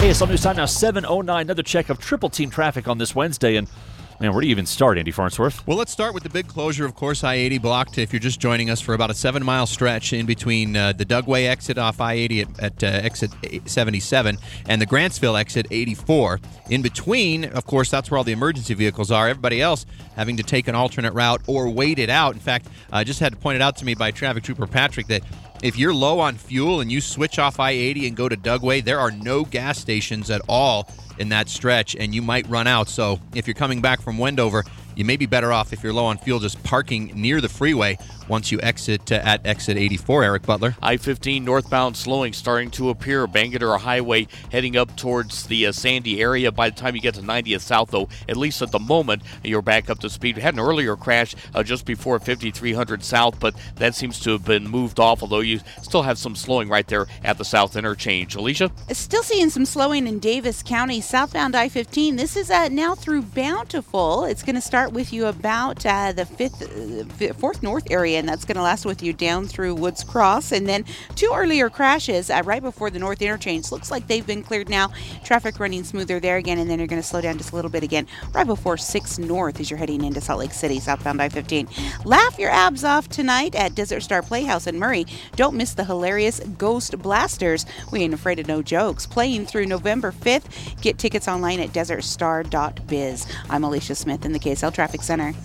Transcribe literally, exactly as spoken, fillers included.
K S L News time now, seven oh nine. Another check of triple team traffic on this Wednesday. And, man, where do you even start, Andy Farnsworth? Well, let's start with the big closure, of course, I eighty blocked, if you're just joining us, for about a seven-mile stretch in between uh, the Dugway exit off I eighty at, at uh, exit seventy-seven and the Grantsville exit eighty-four. In between, of course, that's where all the emergency vehicles are. Everybody else having to take an alternate route or wait it out. In fact, I uh, just had pointed out to me by Traffic Trooper Patrick that if you're low on fuel and you switch off I eighty and go to Dugway, there are no gas stations at all in that stretch, and you might run out. So if you're coming back from Wendover, you may be better off, if you're low on fuel, just parking near the freeway once you exit uh, at exit eighty-four. Eric Butler. I fifteen northbound slowing starting to appear. Bangerter Highway heading up towards the uh, Sandy area. By the time you get to ninetieth South, though, at least at the moment, you're back up to speed. We had an earlier crash uh, just before fifty-three hundred South, but that seems to have been moved off, although you still have some slowing right there at the South Interchange. Alicia? Still seeing some slowing in Davis County, southbound I fifteen. This is uh, now through Bountiful. It's going to start with you about uh, the fifth, uh, fourth North area, and that's going to last with you down through Woods Cross. And then two earlier crashes uh, right before the North Interchange. Looks like they've been cleared now. Traffic running smoother there again, and then you're going to slow down just a little bit again right before six North as you're heading into Salt Lake City, southbound I fifteen. Laugh your abs off tonight at Desert Star Playhouse in Murray. Don't miss the hilarious Ghost Blasters. We ain't afraid of no jokes. Playing through November fifth. Get tickets online at desert star dot biz. I'm Alicia Smith in the K S L Traffic Center.